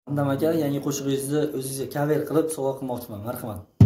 Hamdam aka, yangi qo'shig'ingizni o'zingizga cover qilib sovg'a qilmoqchiman. Marhamat.